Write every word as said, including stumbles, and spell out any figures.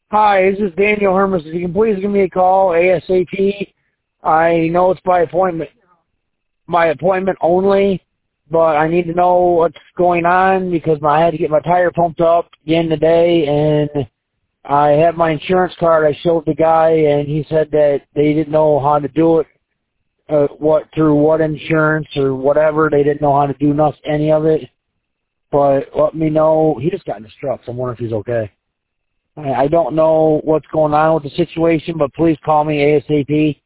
Hi, this is Daniel Hermes. If you can please give me a call ASAP. I know it's by appointment, by appointment only, but I need to know what's going on because I had to get my tire pumped up again today, and I have my insurance card. I showed the guy, and he said that they didn't know how to do it, uh, what through what insurance or whatever. They didn't know how to do nothing, any of it. But let me know. He just got in his truck, so I'm wondering if he's okay. I I don't know what's going on with the situation, but please call me ASAP.